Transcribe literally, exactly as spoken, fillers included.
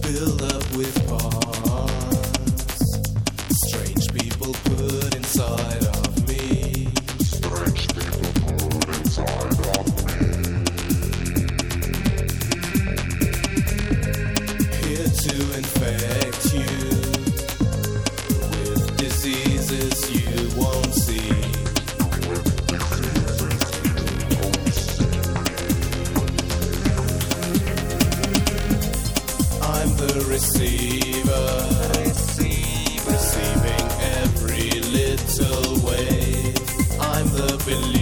filled up with parts. Strange people put inside of me. Strange people put inside of me. Here to infect you with diseases you won't see. I'm the receiver, receiving every little wave. I'm the believer.